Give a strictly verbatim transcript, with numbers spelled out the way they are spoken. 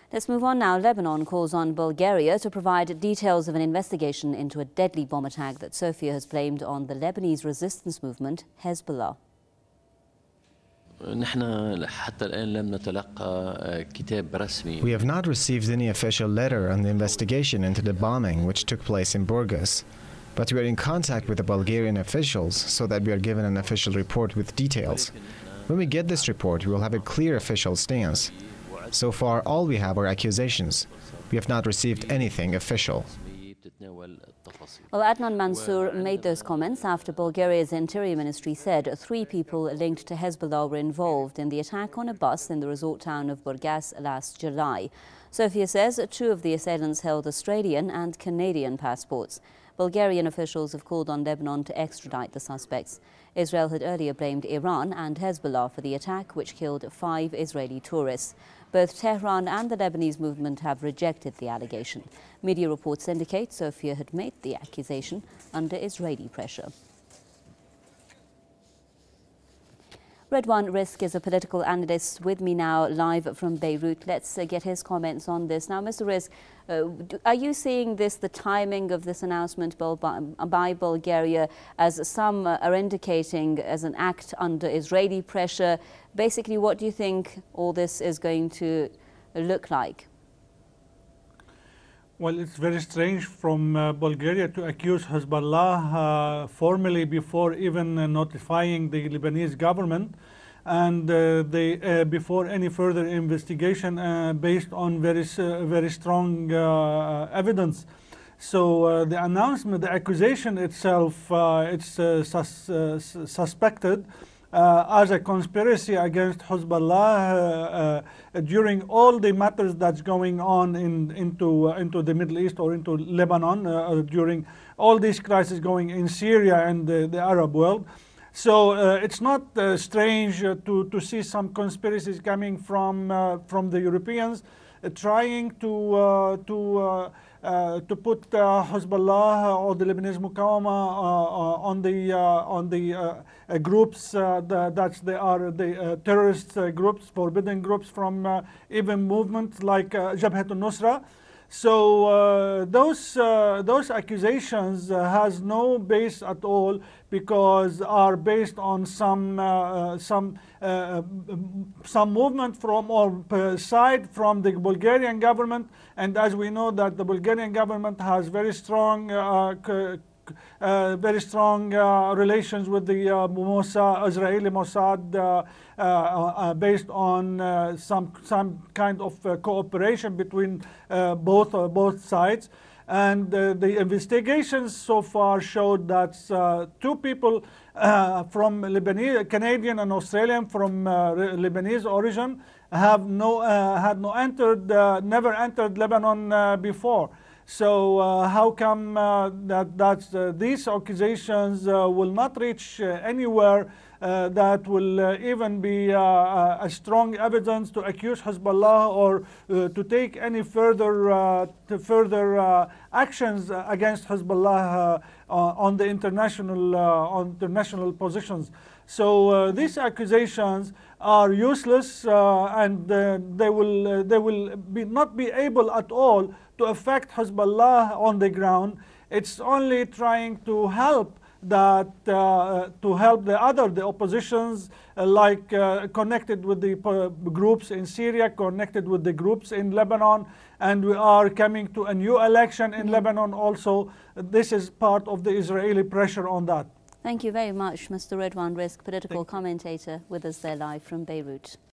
Let's move on now. Lebanon calls on Bulgaria to provide details of an investigation into a deadly bomb attack that Sofia has blamed on the Lebanese resistance movement, Hezbollah. We have not received any official letter on the investigation into the bombing which took place in Burgas, but we are in contact with the Bulgarian officials so that we are given an official report with details. When we get this report, we will have a clear official stance. So far, all we have are accusations. We have not received anything official. Well, Adnan Mansour made those comments after Bulgaria's Interior Ministry said three people linked to Hezbollah were involved in the attack on a bus in the resort town of Burgas last July. Sofia says two of the assailants held Australian and Canadian passports. Bulgarian officials have called on Lebanon to extradite the suspects. Israel had earlier blamed Iran and Hezbollah for the attack, which killed five Israeli tourists. Both Tehran and the Lebanese movement have rejected the allegation. Media reports indicate Sofia had made the accusation under Israeli pressure. Redwan Rizk is a political analyst with me now live from Beirut. Let's uh, get his comments on this. Now, Mister Rizk, uh, are you seeing this, the timing of this announcement by Bulgaria, as some uh, are indicating as an act under Israeli pressure? Basically, what do you think all this is going to look like? Well, it's very strange from uh, Bulgaria to accuse Hezbollah uh, formally before even uh, notifying the Lebanese government, and uh, they, uh, before any further investigation uh, based on very, uh, very strong uh, evidence. So uh, the announcement, the accusation itself, uh, it's uh, sus uh, suspected Uh, as a conspiracy against Hezbollah uh, uh, during all the matters that's going on in, into, uh, into the Middle East or into Lebanon, uh, during all these crises going in Syria and the, the Arab world. So uh, it's not uh, strange uh, to, to see some conspiracies coming from, uh, from the Europeans uh, trying to, uh, to uh, Uh, to put uh, Hezbollah or the Lebanese Muqawama uh, uh, on the uh, on the uh, uh, groups uh, that that's they are the uh, terrorist uh, groups, forbidden groups from uh, even movements like uh, Jabhat al-Nusra. So uh, those uh, those accusations uh, has no base at all, because are based on some uh, some uh, some movement from or side from the Bulgarian government, and as we know that the Bulgarian government has very strong uh, Uh, very strong uh, relations with the uh, Mossad, Israeli Mossad, uh, uh, uh, based on uh, some some kind of uh, cooperation between uh, both uh, both sides. And uh, the investigations so far showed that uh, two people uh, from Lebanese, Canadian and Australian from uh, Lebanese origin have no uh, had no entered, uh, never entered Lebanon uh, before. So uh, how come uh, that that's, uh, these accusations uh, will not reach uh, anywhere uh, that will uh, even be uh, a strong evidence to accuse Hezbollah or uh, to take any further uh, to further uh, actions against Hezbollah uh, on the international uh, on international positions? So uh, these accusations are useless, uh, and uh, they will uh, they will be not be able at all to affect Hezbollah on the ground. It's only trying to help that uh, to help the other the oppositions, uh, like uh, connected with the groups in Syria, connected with the groups in Lebanon, and we are coming to a new election in mm-hmm. Lebanon also. This is part of the Israeli pressure on that. Thank you very much, Mister Redwan Rizk, political commentator with us there live from Beirut.